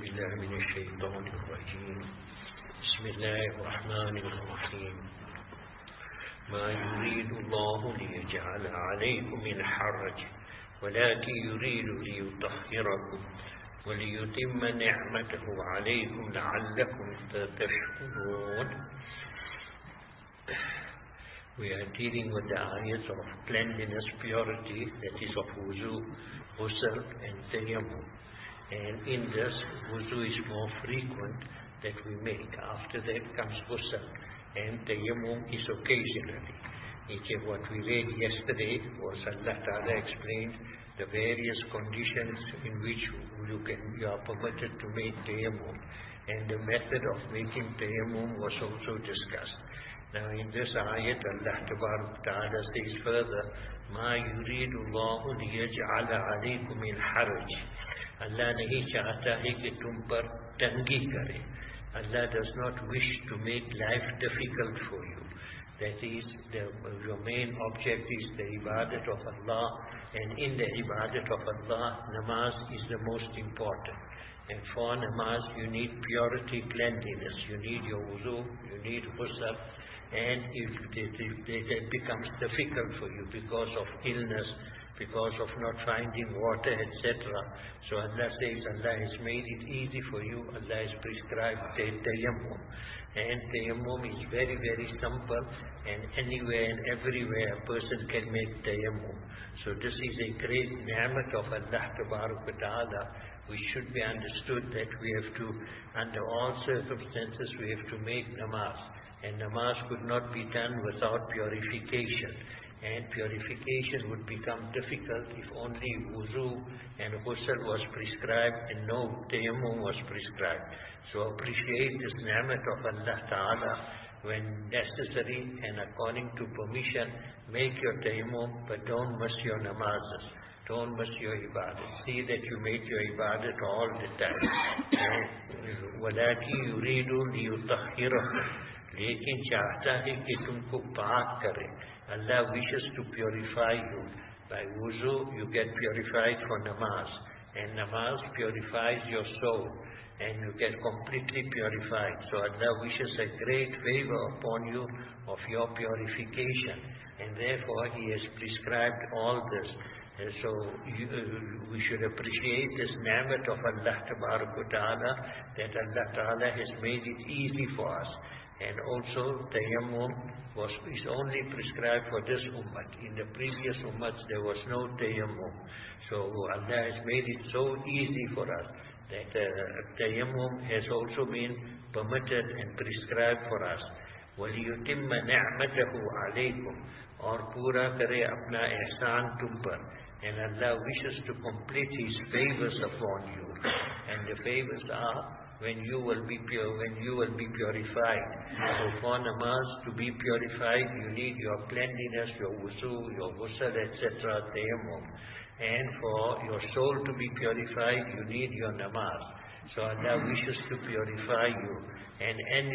بالله من الشيطان الرجيم بسم الله الرحمن الرحيم ما يريد الله ليجعل عليكم من حرج ولكن يريد ليطهركم وليتم نعمته عليكم لعلكم تشكرون. We are dealing with the ayahs of cleanliness, purity, that is of wuzu, ghusl and tayammum. And in this, wuzu is more frequent that we make. After that comes ghusl, and tayammum is occasionally. What we read yesterday was Allah Ta'ala explained the various conditions in which you are permitted to make tayammum, and the method of making tayammum was also discussed. Now in this ayat, Allah Ta'ala says further, مَا يُرِيدُ اللَّهُ لِيَجْعَلَ عَلَيْكُمْ مِنْ حَرَجٍ. Allah nahi chahta hai ki tum par tangi kare. Allah does not wish to make life difficult for you. That is, your main object is the ibadat of Allah, and in the ibadat of Allah, namaz is the most important. And for namaz, you need purity, cleanliness. You need your wuzu, you need ghusl. And if it becomes difficult for you because of illness, because of not finding water, etc. So Allah says, Allah has made it easy for you. Allah has prescribed tayammum. And tayammum is very, very simple, and anywhere and everywhere a person can make tayammum. So this is a great ni'mat of Allah Ta'ala, which should be understood that we have to, under all circumstances, we have to make namaz. And namaz could not be done without purification. And purification would become difficult if only wuzu and ghusl was prescribed and no tayammum was prescribed. So appreciate this ni'mat of Allah Ta'ala. When necessary and according to permission, make your tayammum, but don't miss your namazes. Don't miss your ibadat. See that you make your ibadat all the time. وَلَكِنْ يُرِيدُ لِيُطَهِّرَكُمْ. लेकिन चाहता है कि तुमको पाक करे. Allah wishes to purify you. By wuzu, you get purified for namaz. And namaz purifies your soul. And you get completely purified. So Allah wishes a great favor upon you of your purification. And therefore He has prescribed all this. And so we should appreciate this ni'mat of Allah Ta'ala, that Allah Ta'ala has made it easy for us. And also tayammum is only prescribed for this ummah. In the previous ummahs there was no tayammum. So Allah has made it so easy for us that tayammum has also been permitted and prescribed for us. وَلِيُتِمَّ نِعْمَتَهُ عَلَيْكُمْ. और पूरा करे अपना एहसान तुम पर. And Allah wishes to complete His favors upon you. And the favors are when you will be pure, when you will be purified. So for namaz to be purified, you need your cleanliness, your wuzu, your ghusl, etc., tayammum. And for your soul to be purified, you need your namaz. So Allah wishes to purify you. And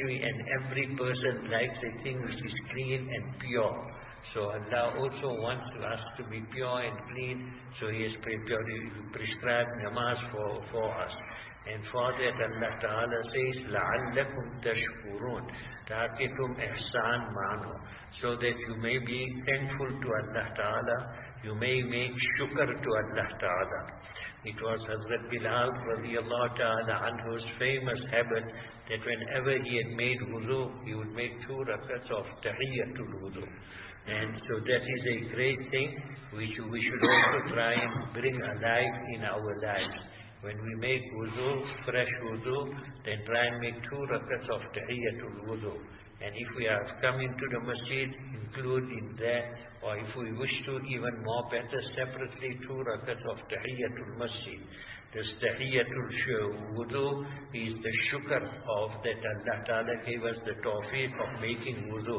every person likes a thing which is clean and pure. So Allah also wants us to be pure and clean. So He has prescribed namaz for us. And for that Allah Ta'ala says, لَعَلَّكُمْ تَشْكُرُونَ. Taaki tum ihsan mano. So that you may be thankful to Allah Ta'ala. You may make shukr to Allah Ta'ala. It was Hazrat Bilal radiallahu ta'ala anhu's famous habit that whenever he had made wuzu, he would make 2 rakats of tahiyyatul wuzu. And so that is a great thing which we should also try and bring alive in our lives. When we make wuzu, fresh wuzu, then try and make 2 rakats of tahiyyatul wuzu. And if we have come into the masjid, include in that, or if we wish to even more better, separately 2 rakats of tahiyyatul masjid. This tahiyyatul wudu is the shukr of that Allah Ta'ala gave us the tawfiq of making wudu.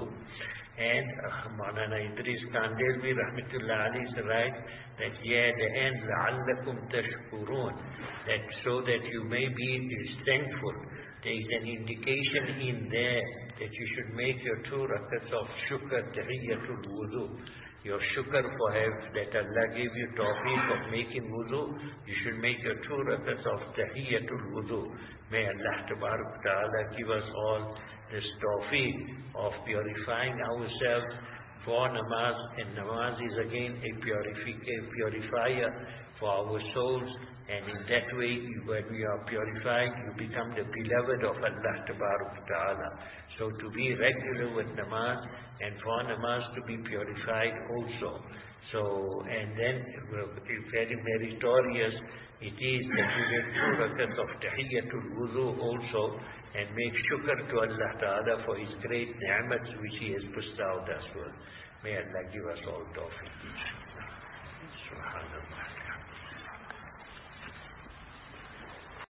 And Maulana Idris Kandelvi Rahmatullah Ali is right that at the end, لَعَلَّكُمْ تَشْكُرُونَ, that so that you may be thankful. There is an indication in there that you should make your 2 rakats of shukr tahiyyatul wudu. your shukr for that Allah gave you tawfiq of making wudu. You should make your 2 rakats of tahiyyatul wudu. May Allah Ta'ala give us all this tawfiq of purifying ourselves for namaz. And namaz is again a purifier for our souls. And in that way, when we are purified, you become the beloved of Allah Ta'ala. So to be regular with namaz, and for namaz to be purified also. So, and then very meritorious it is that you get 2 rakats of tahiyyatul wudu also, and make shukr to Allah Ta'ala for His great ni'mats which He has bestowed us with. May Allah give us all tawfiq. Subhanallah.